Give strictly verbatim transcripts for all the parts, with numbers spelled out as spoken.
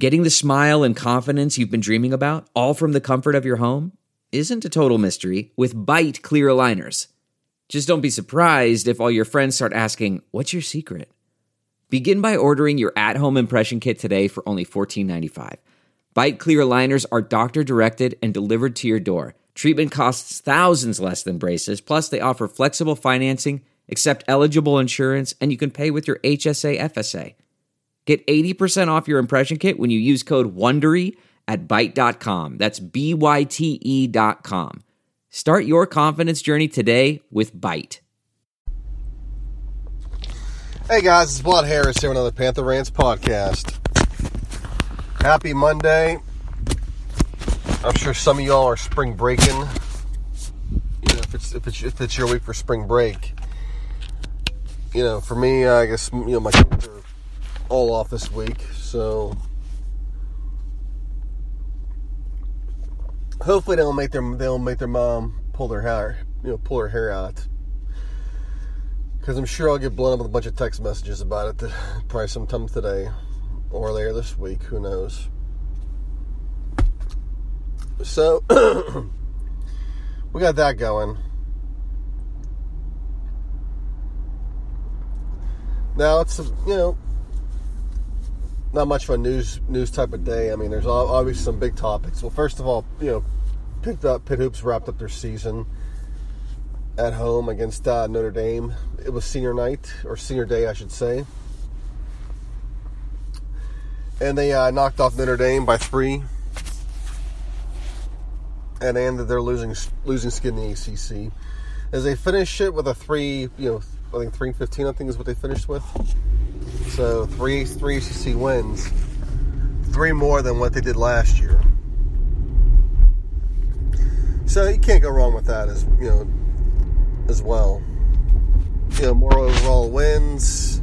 Getting the smile and confidence you've been dreaming about, all from the comfort of your home, isn't a total mystery with Byte clear aligners. Just don't be surprised if all your friends start asking, "What's your secret?" Begin by ordering your at-home impression kit today for only fourteen ninety-five. Byte clear aligners are doctor-directed and delivered to your door. Treatment costs thousands less than braces, plus they offer flexible financing, accept eligible insurance, and you can pay with your H S A F S A. Get eighty percent off your impression kit when you use code WONDERY at byte dot com. That's B Y T E dot com. Start your confidence journey today with Byte. Hey guys, it's Blood Harris here with another Panther Rants podcast. Happy Monday. I'm sure some of y'all are spring breaking. You know, if it's if it's if it's your week for spring break. You know, for me, I guess you know my kids are all off this week, so hopefully they'll make their they'll make their mom pull their hair, you know, pull her hair out. Because I'm sure I'll get blown up with a bunch of text messages about it, probably sometime today or later this week. Who knows? So we got that going. Now it's you know. Not much of a news news type of day. I mean, there's obviously some big topics. Well, first of all, you know, picked up Pitt Hoops wrapped up their season at home against uh, Notre Dame. It was senior night, or senior day, I should say. And they uh, knocked off Notre Dame by three. And they ended their losing losing skid in the A C C. As they finished it with a three, you know, I think three and fifteen, I think is what they finished with. So three three A C C wins, three more than what they did last year. So you can't go wrong with that, as you know, as well. You know, more overall wins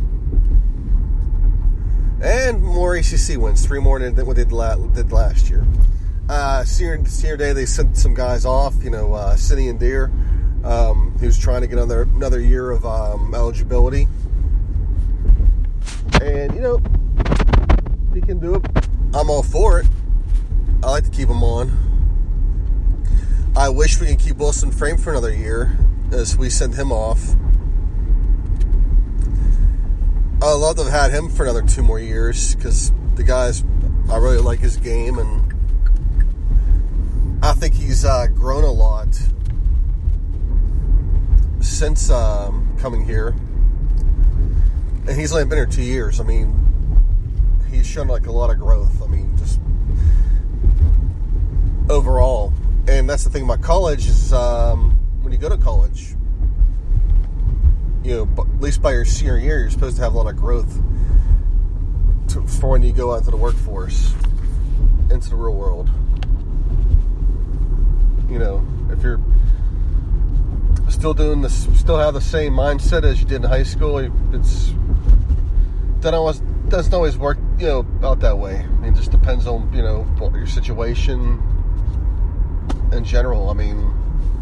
and more A C C wins, three more than what they did last year. Uh, senior, senior day, they sent some guys off. You know, uh, Sidian Deer, um, who's trying to get another another year of um, eligibility. And, you know, if he can do it, I'm all for it. I like to keep him on. I wish we could keep Wilson framed for another year as we send him off. I'd love to have had him for another two more years because the guy's, I really like his game, and I think he's uh, grown a lot since um, coming here. And he's only been here two years. I mean, he's shown like a lot of growth. I mean, just overall. And that's the thing about college is um, when you go to college, you know, at least by your senior year, you're supposed to have a lot of growth to, for when you go out into the workforce, into the real world. You know, if you're still doing this, still have the same mindset as you did in high school, it's doesn't always doesn't always work, you know, out that way. I mean, it just depends on, you know, your situation in general. I mean,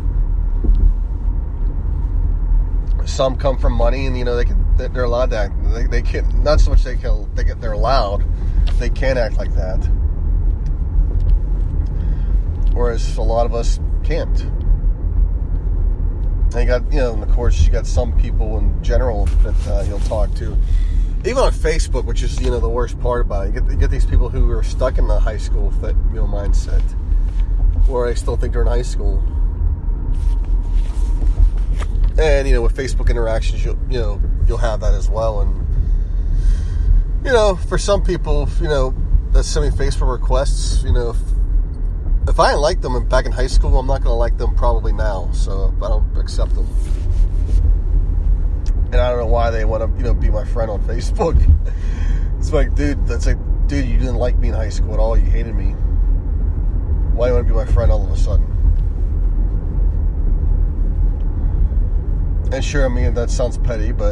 some come from money, and you know they can they're allowed to act. They, they can't, not so much they can they get they're allowed. They can't act like that, whereas a lot of us can't. And you got, you know, and of course, you got some people in general that uh, you'll talk to. Even on Facebook, which is, you know, the worst part about it. You get, you get these people who are stuck in the high school, you know, mindset. Or I still think they're in high school. And, you know, with Facebook interactions, you'll, you know, you'll have that as well. And, you know, for some people, you know, that send me Facebook requests, you know, if, if I didn't like them back in high school, I'm not going to like them probably now. So I don't accept them. And I don't know why they want to, you know, be my friend on Facebook. It's like, dude, that's like, dude, you didn't like me in high school at all. You hated me. Why do you want to be my friend all of a sudden? And sure, I mean, that sounds petty, but,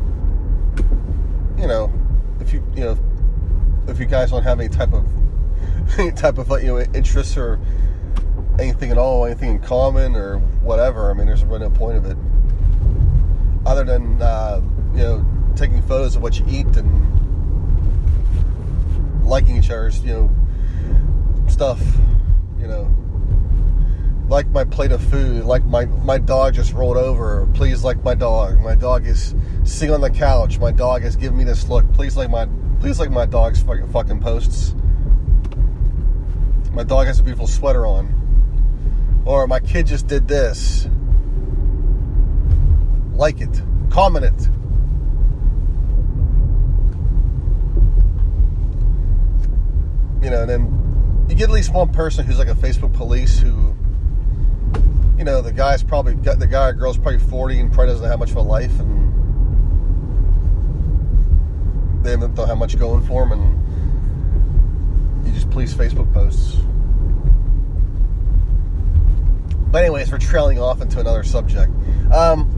you know, if you, you know, if you guys don't have any type of, any type of, you know, interests or anything at all, anything in common or whatever, I mean, there's really no point of it. Other than, uh, you know, taking photos of what you eat and liking each other's, you know, stuff, you know. Like my plate of food, like my, my dog just rolled over, please like my dog. My dog is sitting on the couch, my dog has given me this look, please like my please like my dog's fucking posts. My dog has a beautiful sweater on. Or my kid just did this. Like it. Comment it. You know, and then you get at least one person who's like a Facebook police who, you know, the guy's probably got the guy or girl's probably forty and probably doesn't have much of a life, and they don't have much going for them, and you just police Facebook posts. But anyways, we're trailing off into another subject. Um,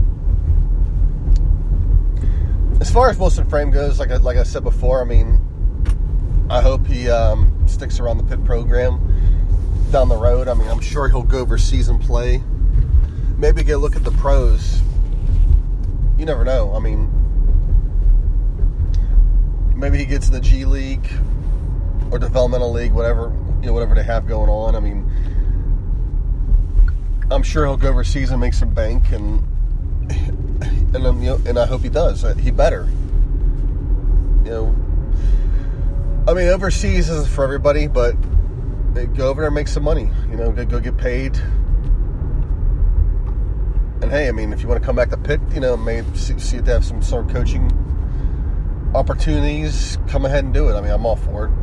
as far as Wilson Frame goes, like I, like I said before, I mean, I hope he um, sticks around the Pitt program down the road. I mean, I'm sure he'll go overseas and play. Maybe get a look at the pros. You never know. I mean, maybe he gets in the G League or developmental league, whatever, you know, whatever they have going on. I mean, I'm sure he'll go overseas and make some bank, and and um, you know, and I hope he does. He better. You know, I mean, overseas isn't for everybody, but go over there and make some money. You know, go, go get paid. And hey, I mean, if you want to come back to Pitt, you know, maybe see, see if they have some sort of coaching opportunities, come ahead and do it. I mean, I'm all for it.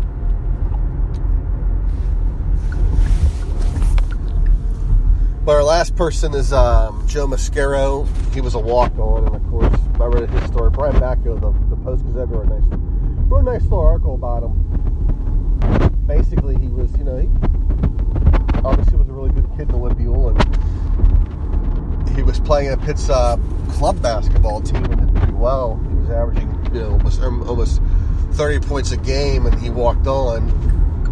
But our last person is um, Joe Mascaro. He was a walk-on, and of course, I read his story. Brian Backo, the, the Post-Gazette, wrote a nice, wrote a nice little article about him. Basically, he was, you know, he obviously was a really good kid in Olympial, and he was playing at Pitt's uh, club basketball team and did pretty well. He was averaging, you know, almost, almost thirty points a game, and he walked on.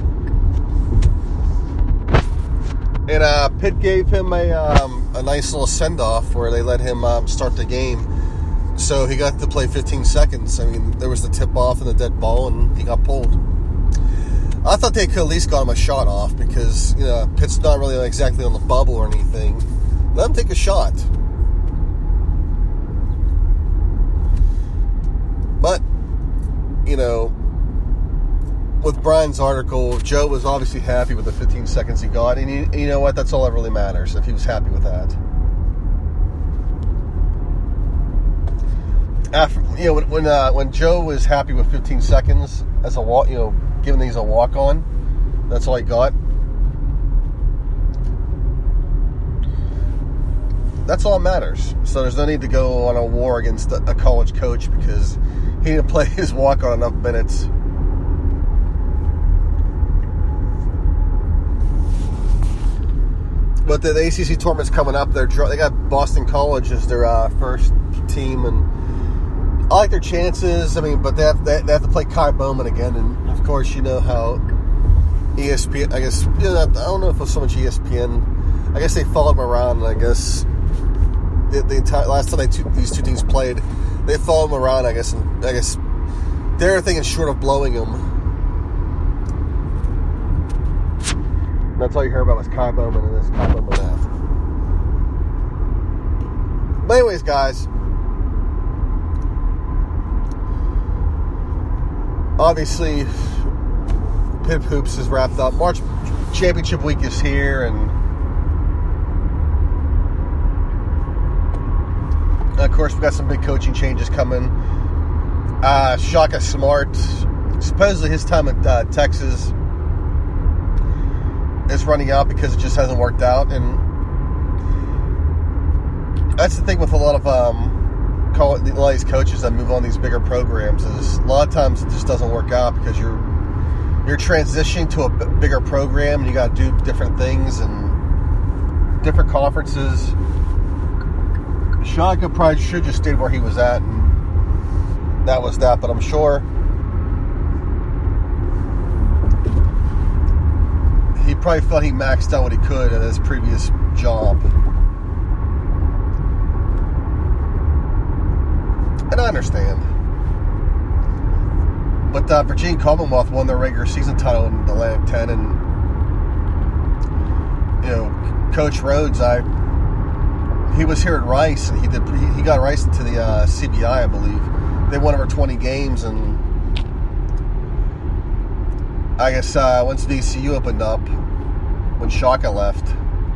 And uh, Pitt gave him a um, a nice little send-off where they let him um, start the game. So he got to play fifteen seconds. I mean, there was the tip-off and the dead ball, and he got pulled. I thought they could at least got him a shot off because, you know, Pitt's not really exactly on the bubble or anything. Let him take a shot. But, you know, with Brian's article, Joe was obviously happy with the fifteen seconds he got, and you, you know what? That's all that really matters, if he was happy with that. After, you know, when when, uh, when Joe was happy with fifteen seconds as a walk, you know, given that he's a walk-on, that's all he got. That's all that matters. So there's no need to go on a war against a, a college coach because he didn't play his walk-on enough minutes. But the, the A C C tournament's coming up. They're they got Boston College as their uh, first team, and I like their chances. I mean, but they have they, they have to play Kai Bowman again, and of course, you know how E S P N. I guess you know, I don't know if it was so much E S P N. I guess they followed him around, and I guess the, the entire last time they two, these two teams played, they followed him around. I guess, and I guess they're thinking short of blowing him. That's all you hear about was Kai Bowman and this Kai Bowman half. But anyways, guys, obviously, Pitt Hoops is wrapped up. March Championship Week is here, and of course, we've got some big coaching changes coming. Uh, Shaka Smart, supposedly his time at uh, Texas is running out because it just hasn't worked out, and that's the thing with a lot of um, call it, a lot of these coaches that move on these bigger programs is a lot of times it just doesn't work out because you're you're transitioning to a b- bigger program and you got to do different things and different conferences. Shaka probably should just stayed where he was at, and that was that. But I'm sure he probably felt he maxed out what he could at his previous job. And I understand. But uh, Virginia Commonwealth won their regular season title in the Atlantic ten, and you know, Coach Rhodes, I he was here at Rice, and he did he, he got Rice into the uh, C B I, I believe. They won over twenty games, and I guess uh, once V C U opened up, when Shaka left,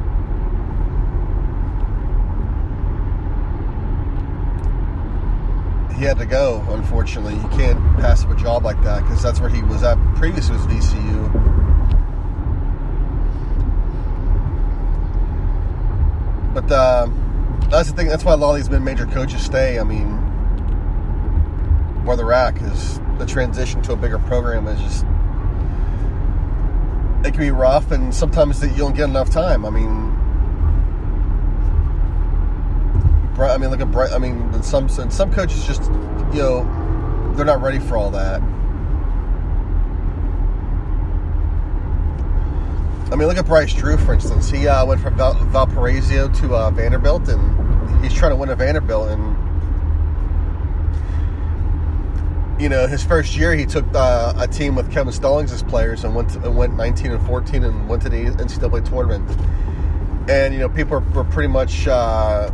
he had to go, unfortunately. You can't pass up a job like that, because that's where he was at. Previously was V C U. But uh, that's the thing. That's why a lot of these mid-major coaches stay. I mean, where they're at, because the transition to a bigger program is just, it can be rough, and sometimes you don't get enough time. I mean, I mean, look at Bright. I mean, some some coaches just, you know, they're not ready for all that. I mean, look at Bryce Drew, for instance. He uh, went from Val- Valparaiso to uh, Vanderbilt, and he's trying to win at Vanderbilt. And you know, his first year, he took uh, a team with Kevin Stallings as players and went to, and went nineteen and fourteen and went to the N C double A tournament. And you know, people were, were pretty much. Uh,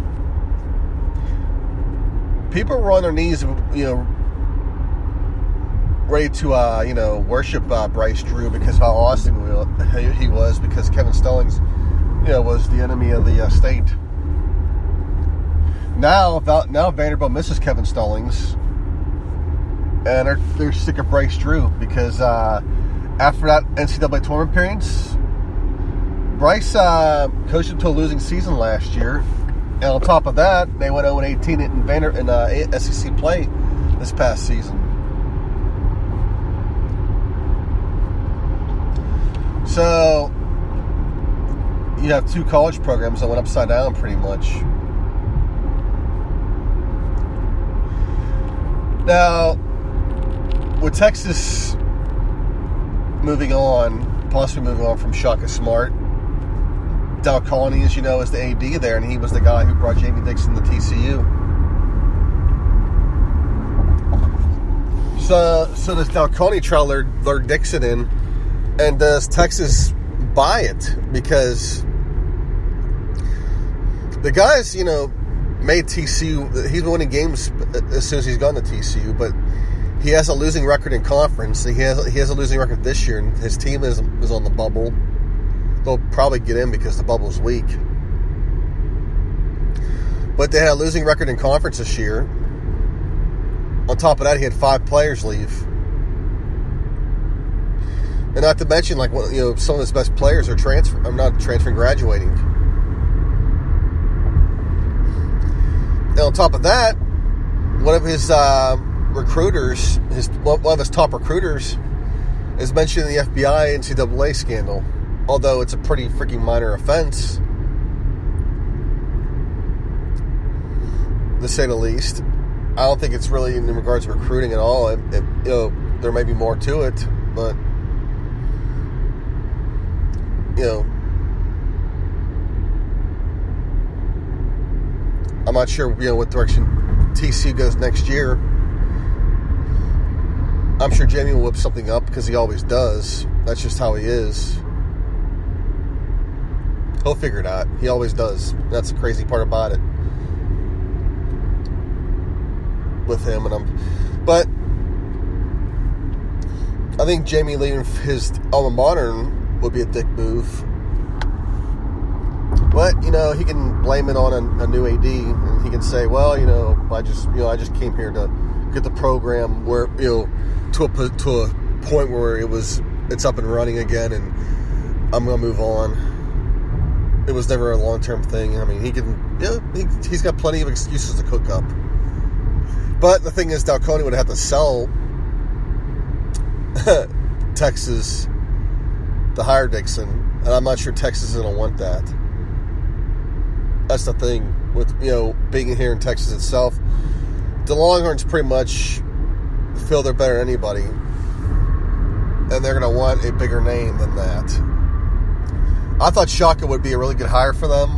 People were on their knees, you know, ready to, uh, you know, worship uh, Bryce Drew because of how awesome he was, because Kevin Stallings, you know, was the enemy of the uh, state. Now, now Vanderbilt misses Kevin Stallings, and they're, they're sick of Bryce Drew because uh, after that N C double A tournament appearance, Bryce uh, coached them to a losing season last year. And on top of that, they went oh and eighteen in, Vander, in uh, S E C play this past season. So, you have two college programs that went upside down pretty much. Now, with Texas moving on, possibly moving on from Shaka Smart, Dal County, as you know, is the A D there, and he was the guy who brought Jamie Dixon to T C U. So, so does Dal County try to lure, lure Dixon in, and does Texas buy it? Because the guys, you know, made T C U. He's been winning games as soon as he's gone to T C U, but he has a losing record in conference. He has he has a losing record this year, and his team is is on the bubble. They'll probably get in because the bubble's weak. But they had a losing record in conference this year. On top of that, he had five players leave. And not to mention, like, you know, some of his best players are transfer. I'm not transferring, graduating. And on top of that, one of his uh, recruiters, his one of his top recruiters, is mentioned in the F B I N C double A scandal. Although it's a pretty freaking minor offense, to say the least. I don't think it's really in regards to recruiting at all. It, it, you know, there may be more to it, but you know, I'm not sure, you know, what direction T C U goes next year. I'm sure Jamie will whip something up because he always does. That's just how he is. He'll figure it out. He always does. That's the crazy part about it with him. And I'm, but I think Jamie leaving his alma mater would be a dick move. But you know, he can blame it on a, a new A D, and he can say, "Well, you know, I just, you know, I just came here to get the program where, you know, to a to a point where it was, it's up and running again, and I'm gonna move on." It was never a long-term thing. I mean, he can, you know, he, he's got plenty of excuses to cook up. But the thing is, Dal County would have to sell Texas to hire Dixon, and I'm not sure Texas is going to want that. That's the thing with, you know, being here in Texas itself. The Longhorns pretty much feel they're better than anybody, and they're going to want a bigger name than that. I thought Shaka would be a really good hire for them.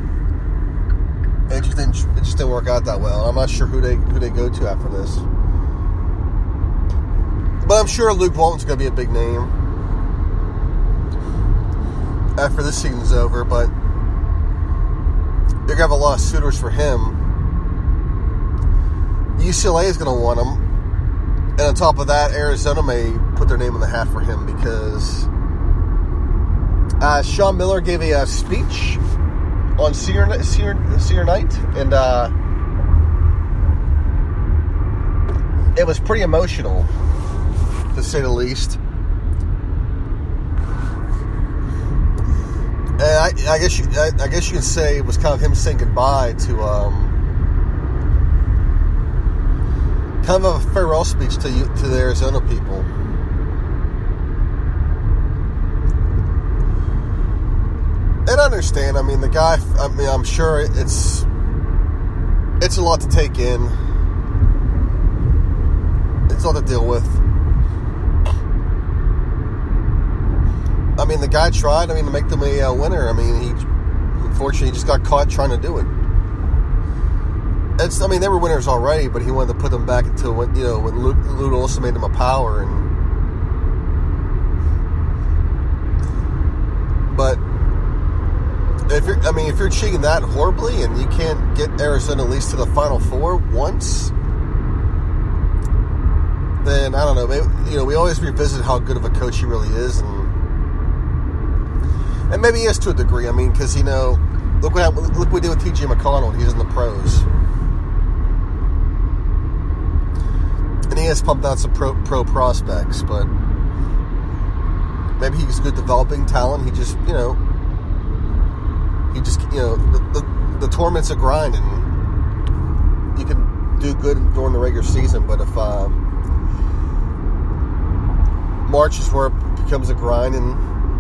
It just didn't. It just didn't work out that well. I'm not sure who they who they go to after this. But I'm sure Luke Walton's going to be a big name after this season's over. But they're going to have a lot of suitors for him. U C L A is going to want him. And on top of that, Arizona may put their name in the hat for him because uh, Sean Miller gave a uh, speech on senior, senior, senior night. And uh, it was pretty emotional, to say the least. And I, I guess you, I, I guess you could say it was kind of him saying goodbye to um, kind of a farewell speech to you, to the Arizona people. And I understand. I mean, the guy. I mean, I'm sure it's it's a lot to take in. It's a lot to deal with. I mean, the guy tried, I mean, to make them a uh, winner. I mean, he, unfortunately, he just got caught trying to do it. It's, I mean, they were winners already, but he wanted to put them back until, when, you know, when Lute, Lute also made them a power. And But, if you're, I mean, if you're cheating that horribly and you can't get Arizona at least to the Final Four once, then, I don't know, maybe, you know, we always revisit how good of a coach he really is, and And maybe he is to a degree. I mean, because, you know, look what look what we did with T J McConnell. He's in the pros. And he has pumped out some pro, pro prospects, but maybe he's good developing talent. He just, you know, he just, you know, the, the, the tournament's a grind, and you can do good during the regular season, but if uh, March is where it becomes a grind, and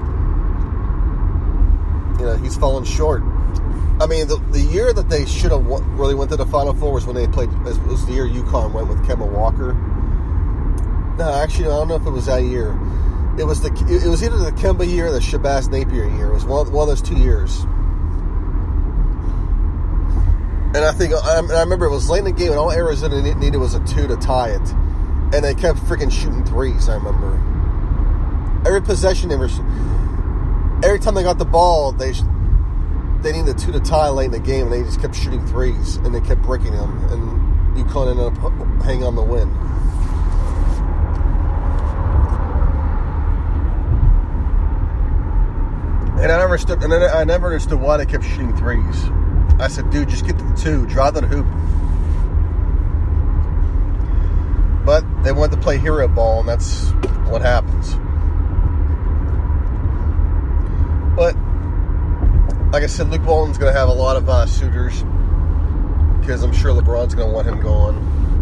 you know, he's fallen short. I mean, the, the year that they should have won, really went to the Final Four was when they played, was the year UConn went with Kemba Walker. No, actually, I don't know if it was that year. It was the it was either the Kemba year or the Shabazz Napier year. It was one, one of those two years. And I think, I, I remember it was late in the game, and all Arizona needed was a two to tie it. And they kept freaking shooting threes, I remember. Every possession they were... Every time they got the ball, they they needed a two to tie late in the game, and they just kept shooting threes, and they kept breaking them, and UConn ended up hanging on the win. And I never understood, and I never understood why they kept shooting threes. I said, dude, just get to the two, drive to the hoop. But they wanted to play hero ball, and that's what happens. But, like I said, Luke Walton's going to have a lot of uh, suitors, because I'm sure LeBron's going to want him gone.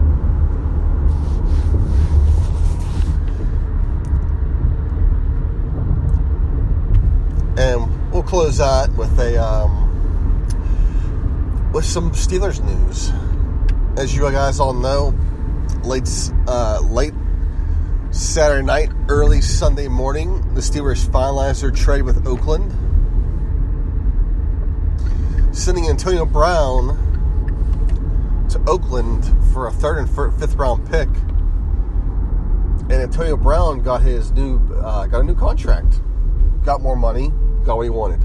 And we'll close that with a um, with some Steelers news. As you guys all know, late uh, late. Saturday night, early Sunday morning, the Steelers finalized their trade with Oakland, sending Antonio Brown to Oakland for a third and fifth round pick. And Antonio Brown got his new uh, got a new contract, got more money, got what he wanted.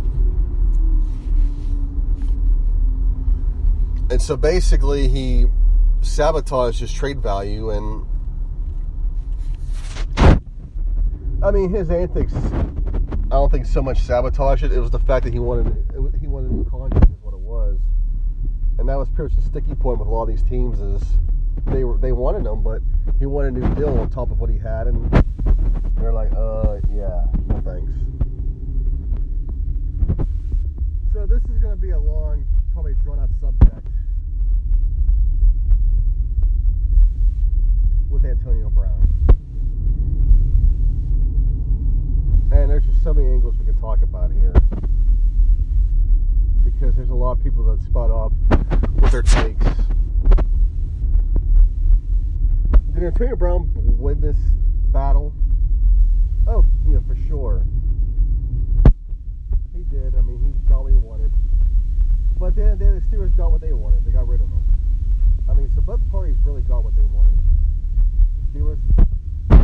And so basically, he sabotaged his trade value, and I mean, his antics, I don't think so much sabotage it. It was the fact that he wanted he wanted a new contract is what it was. And that was pretty much the sticky point with a lot of these teams is they were they wanted him, but he wanted a new deal on top of what he had, and they're like, uh, yeah, no thanks. So this is going to be a long, probably drawn-out subject with Antonio Brown. And there's just so many angles we can talk about here, because there's a lot of people that spot off with their takes. Did Antonio Brown win this battle? Oh, yeah, for sure. He did. I mean, he got what he wanted. But at the end of the day, the Steelers got what they wanted. They got rid of him. I mean, so both parties really got what they wanted. The Steelers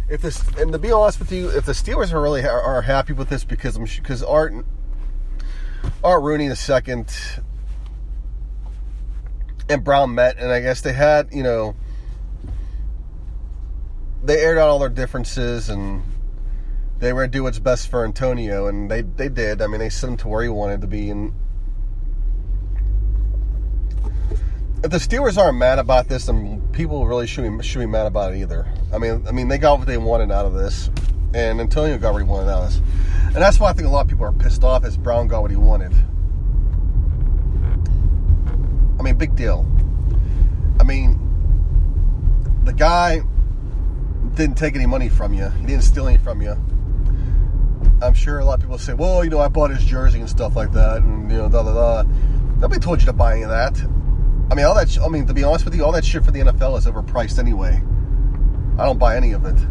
if this, and to be honest with you, if the Steelers are really are, are happy with this because I'm because Art Art Rooney the second and Brown met, and I guess they had, you know, they aired out all their differences, and they were going to do what's best for Antonio, and they, they did. I mean, they sent him to where he wanted to be, and if the Steelers aren't mad about this, then people really shouldn't be, should be mad about it either. I mean, I mean, they got what they wanted out of this, and Antonio got what he wanted out of this. And that's why I think a lot of people are pissed off, is Brown got what he wanted. I mean, big deal. I mean, the guy didn't take any money from you. He didn't steal any from you. I'm sure a lot of people say, well, you know, I bought his jersey and stuff like that, and, you know, da, da, da. Nobody told you to buy any of that. I mean, all that, I mean, to be honest with you, all that shit for the N F L is overpriced anyway. I don't buy any of it.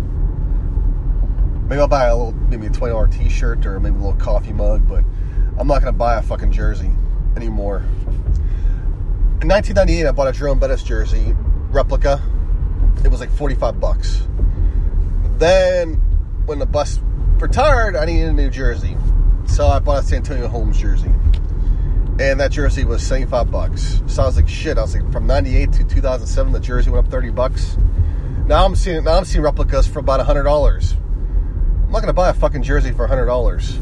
Maybe I'll buy a little, maybe a twenty dollars t-shirt or maybe a little coffee mug, but I'm not going to buy a fucking jersey anymore. In nineteen ninety-eight, I bought a Jerome Bettis jersey, replica. It was like forty-five bucks. Then, when the bus retired, I needed a new jersey. So I bought a San Antonio Holmes jersey. And that jersey was seventy-five bucks. So I was like, shit. I was like, from ninety-eight to two thousand seven, the jersey went up thirty bucks. Now I'm seeing, now I'm seeing replicas for about one hundred dollars. I'm not going to buy a fucking jersey for one hundred dollars.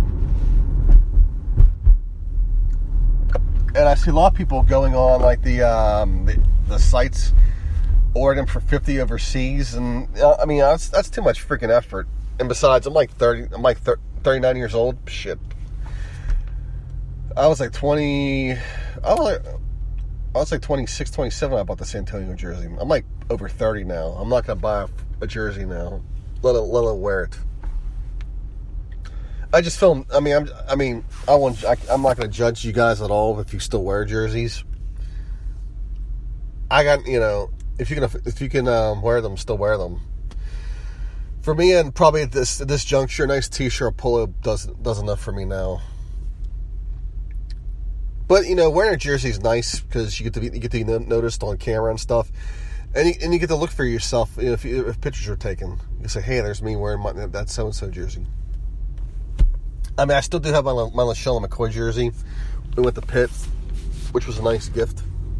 And I see a lot of people going on like the um, the, the sites, ordering them for fifty overseas, and uh, I mean that's that's too much freaking effort. And besides, I'm like thirty, I'm like thirty-nine years old. Shit, I was like twenty, I was like, I was like twenty-six, twenty-seven when I bought the San Antonio jersey. I'm like over thirty now. I'm not gonna buy a, a jersey now, let alone, let alone wear it. I just feel, I mean, I'm, I mean, I want, I, I'm not going to judge you guys at all if you still wear jerseys. I got, you know, if you can, if you can um, wear them, still wear them. For me, and probably at this at this juncture, a nice t-shirt, polo does does enough for me now. But you know, wearing a jersey is nice because you get to be, you get to be noticed on camera and stuff, and you, and you get to look for yourself. You know, if, you, if pictures are taken, you say, "Hey, there's me wearing my, that so and so jersey." I mean, I still do have my, my LaShawn McCoy jersey. We went to Pitt, which was a nice gift.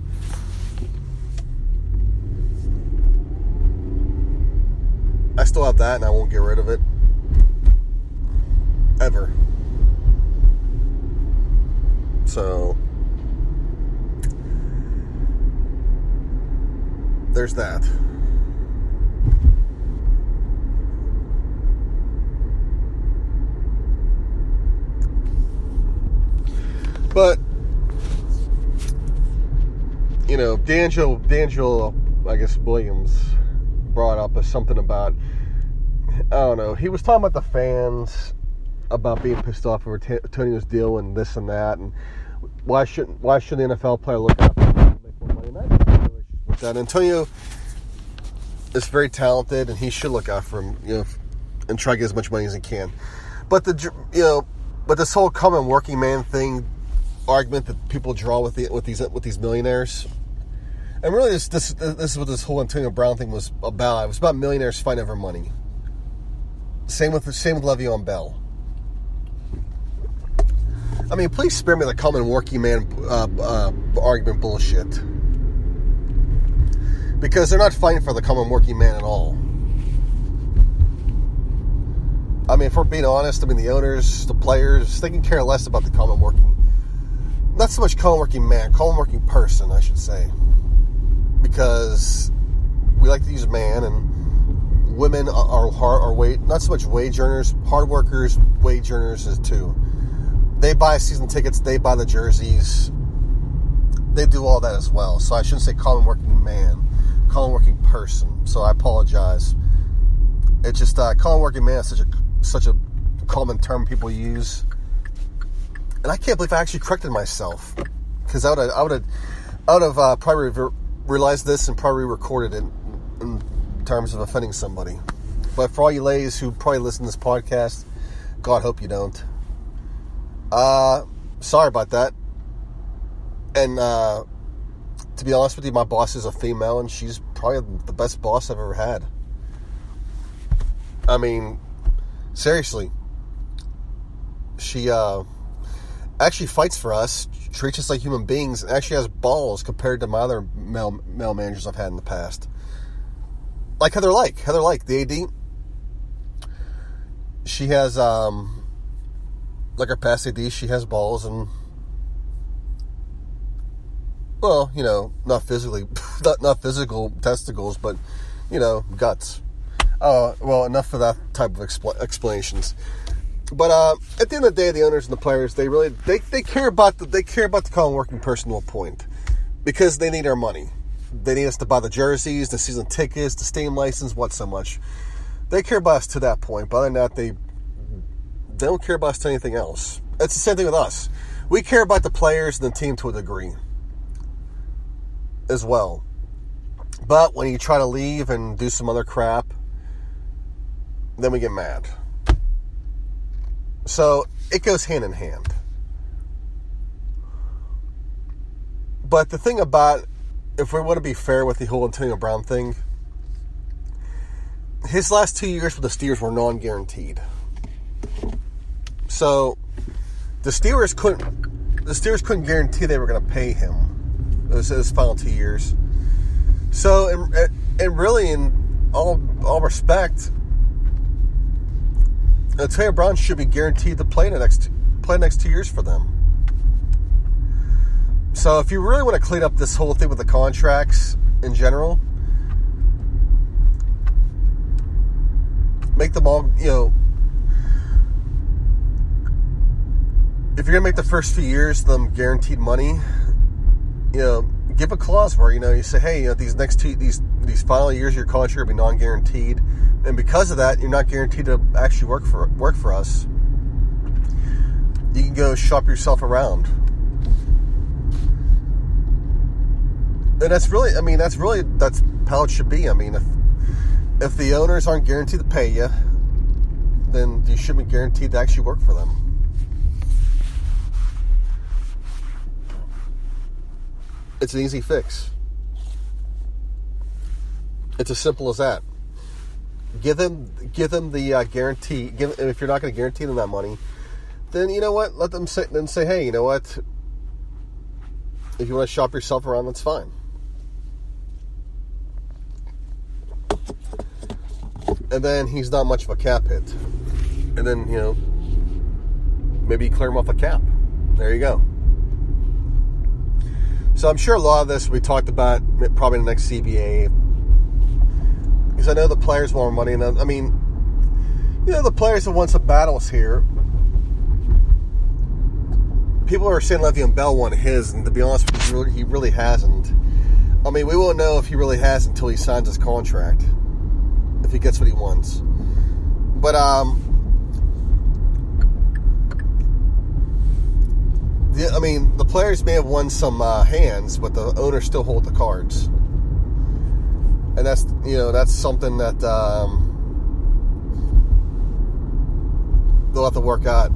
I still have that, and I won't get rid of it. Ever. So, there's that. But, you know, D'Angelo, D'Angelo, I guess Williams brought up something about, I don't know, he was talking about the fans, about being pissed off over T- Antonio's deal and this and that, and why shouldn't why should the N F L player look out for him and make more money? And I have no relationship with that. Antonio is very talented, and he should look out for him, you know, and try to get as much money as he can. But the, you know, but this whole common working man thing, argument that people draw with the, with these with these millionaires, and really this, this this is what this whole Antonio Brown thing was about. It was about millionaires fighting over money. Same with same with Le'Veon Bell. I mean, please spare me the common working man uh, uh, argument bullshit, because they're not fighting for the common working man at all. I mean, if we're being honest, I mean the owners, the players, they can care less about the common working. Not so much common working man, common working person, I should say. Because we like to use man, and women are hard, are wage, not so much wage earners, hard workers, wage earners is too. They buy season tickets, they buy the jerseys, they do all that as well. So I shouldn't say common working man, common working person. So I apologize. It's just uh, common working man is such a such a common term people use. And I can't believe I actually corrected myself, because I would have, I would have, I would have uh, probably re- realized this and probably recorded it in terms of offending somebody. But for all you ladies who probably listen to this podcast, God hope you don't. Uh, sorry about that. And uh, to be honest with you, my boss is a female, and she's probably the best boss I've ever had. I mean, seriously. She uh, actually fights for us, treats us like human beings, and actually has balls compared to my other male, male managers I've had in the past. Like Heather Lyke. Heather Lyke, the A D. She has, um, like our past A D, she has balls and, well, you know, not physically, not, not physical testicles, but, you know, guts. Uh, well, enough of that type of expl- explanations. But uh, at the end of the day, the owners and the players, they really they, they care about the they care about the common working person to a point, because they need our money. They need us to buy the jerseys, the season tickets, the stadium license, what so much. They care about us to that point. But other than that, they they don't care about us to anything else. It's the same thing with us. We care about the players and the team to a degree as well. But when you try to leave and do some other crap, then we get mad. So it goes hand in hand. But the thing about, if we want to be fair with the whole Antonio Brown thing, his last two years with the Steelers were non-guaranteed. So the Steelers couldn't the Steelers couldn't guarantee they were going to pay him his, his final two years. So and, and really, in all all respect, Antonio Brown should be guaranteed to play the next play the next two years for them. So if you really want to clean up this whole thing with the contracts in general, make them all, you know, if you're gonna make the first few years them guaranteed money, you know, give a clause where, you know, you say, hey, you know, these next two these these final years of your contract will be non-guaranteed. And because of that, you're not guaranteed to actually work for work for us. You can go shop yourself around. And that's really, I mean, that's really, that's how it should be. I mean, if if the owners aren't guaranteed to pay you, then you should be guaranteed to actually work for them. It's an easy fix. It's as simple as that. Give them, give them the uh, guarantee. Give, if you're not going to guarantee them that money, then you know what? Let them say, then say, hey, you know what? If you want to shop yourself around, that's fine. And then he's not much of a cap hit. And then, you know, maybe you clear him off a cap. There you go. So I'm sure a lot of this will be talked about probably in the next C B A. Because I know the players want more money. And I mean, you know, the players have won some battles here. People are saying Le'Veon Bell won his, and to be honest with you, he really hasn't. I mean, we won't know if he really has until he signs his contract, if he gets what he wants. But, um, the, I mean, the players may have won some uh, hands, but the owners still hold the cards. And that's, you know, that's something that um, they'll have to work out.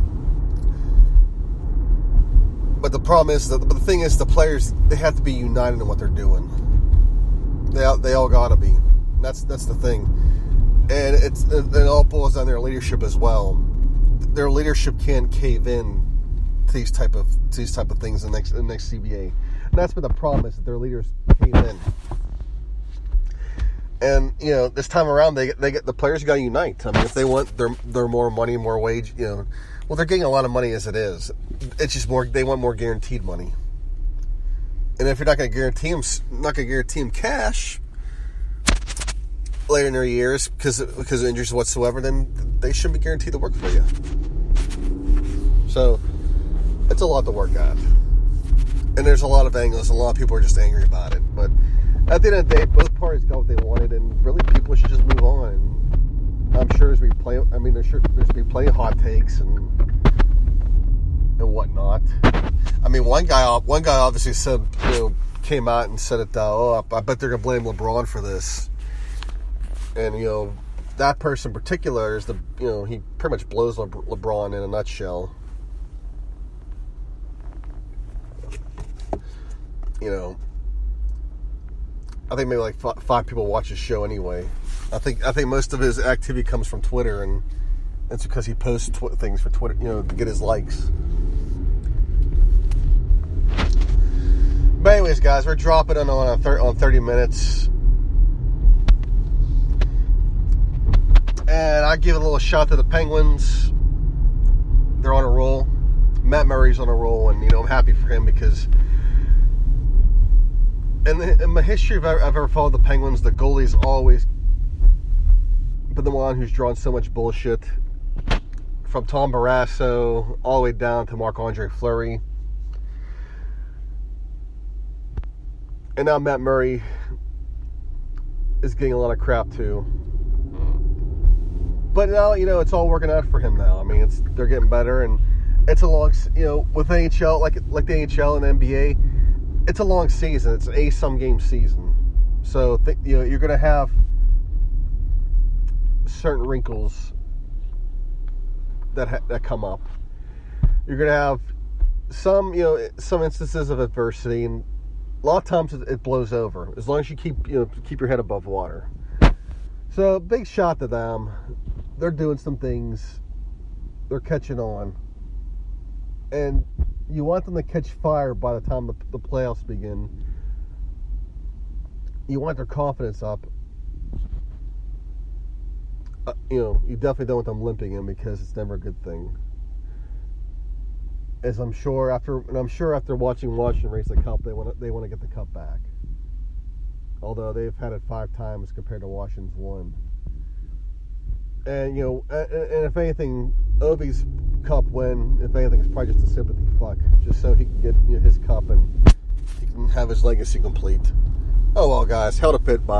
But the problem is, that, but the thing is, the players, they have to be united in what they're doing. They all, they all gotta be. That's that's the thing, and it's it, it all boils down to their leadership as well. Their leadership can't cave in to these type of to these type of things in the next in the next C B A, and that's been the problem, is that their leaders cave in. And you know, this time around, they they get the players got to unite. I mean, if they want their their more money, more wage, you know, well, they're getting a lot of money as it is. It's just more, they want more guaranteed money. And if you're not going to guarantee them, not going to guarantee them cash later in their years because because of injuries whatsoever, then they shouldn't be guaranteed to work for you. So it's a lot to work at, and there's a lot of angles. A lot of people are just angry about it, but at the end of the day, both parties got what they wanted, and really people should just move on. And I'm sure there's be plenty. I mean, there's sure there's be plenty of hot takes and and whatnot. I mean, one guy one guy obviously said, you know, came out and said it. Uh, oh, I bet they're gonna blame LeBron for this. And you know, that person in particular is the, you know, he pretty much blows Le- LeBron in a nutshell. You know, I think maybe like f- five people watch his show anyway. I think I think most of his activity comes from Twitter, and it's because he posts tw- things for Twitter, you know, to get his likes. But anyways, guys, we're dropping on on, thir- on thirty minutes, and I give a little shout to the Penguins. They're on a roll. Matt Murray's on a roll, and you know I'm happy for him because. In, the, in my history, if I've ever followed the Penguins, the goalie's always been the one who's drawn so much bullshit. From Tom Barrasso all the way down to Marc-Andre Fleury. And now Matt Murray is getting a lot of crap too. But now, you know, it's all working out for him now. I mean, it's they're getting better, and it's a long, you know, with N H L, like like the N H L and N B A, it's a long season. It's an a-some game season. So, th- you know, you're going to have certain wrinkles that ha- that come up. You're going to have some, you know, some instances of adversity, and a lot of times it, it blows over as long as you keep, you know, keep your head above water. So, big shot to them. They're doing some things. They're catching on. And you want them to catch fire by the time the, the playoffs begin. You want their confidence up. Uh, you know, you definitely don't want them limping in because it's never a good thing. As I'm sure after, and I'm sure after watching Washington raise the cup, they want to, they want to get the cup back. Although they've had it five times compared to Washington's one. And, you know, and, and if anything, Ovi's cup win, if anything, is probably just a sympathy fuck. Just so he can get, you know, his cup and he can have his legacy complete. Oh well, guys. Hell to pit. Bye.